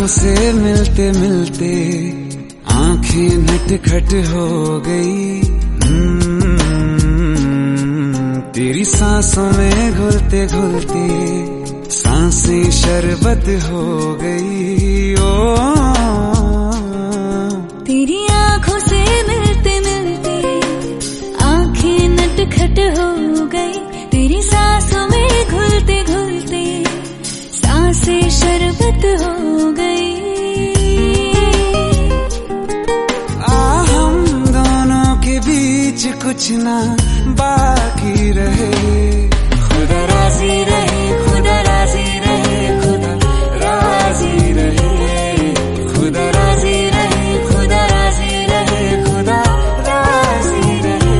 से मिलते मिलते आंखें नटखट हो गई। तेरी सांसों में घुलते घुलते सांसें शरबत हो गई। ओ तेरी आंखों से मिलते मिलते आंखें नटखट हो गई। तेरी सांसों में घुलते घुलते सांसें शरबत हो गई। हम दोनों के बीच कुछ ना बाकी रहे। खुदा राजी रहे, खुदा राजी रहे, खुदा राजी रहे, खुदा राजी रहे, खुदा राजी रहे, खुदा राजी रहे।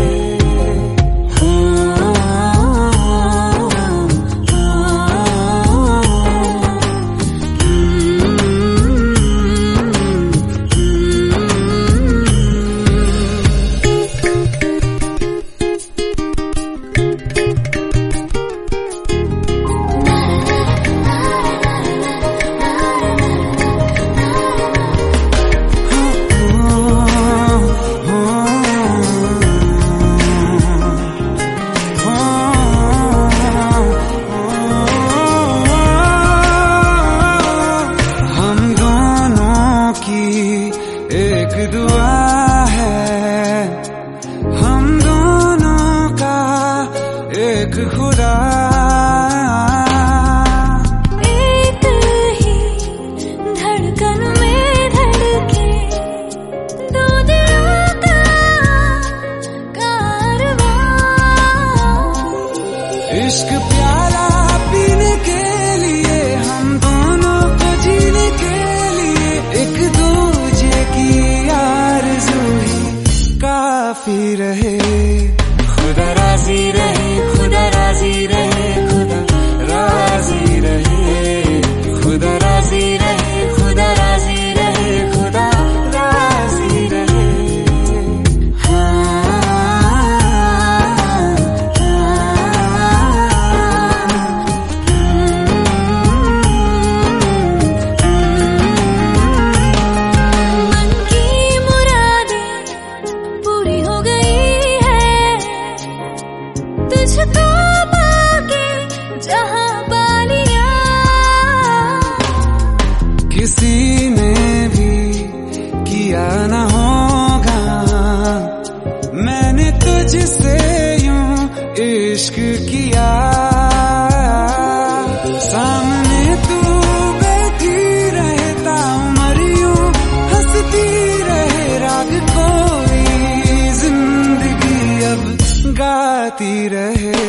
एक दुआ है हम दोनों का एक खुदा। एक ही धड़कन में धड़के दो दिलों का कारवां। इश्क प्याला पीने के लिए हम दोनों को जीने के लिए एक दूजे की आरज़ू ही काफी रहे। खुदा राजी रहे, खुदा राजी रहे, खुदा राजी रहे, खुदा राजी रहे, खुदा राजी रहे, खुदा राजी रहे। मन की मुरादें पूरी हो गई है तुझको पाके जहां पा लिया। किसी ने भी किया न होगा मैंने तुझसे यूं इश्क किया। सामने तू बैठी रहे ताउम्र यूं हंसती रहे राग कोई जिंदगी अब गाती रहे।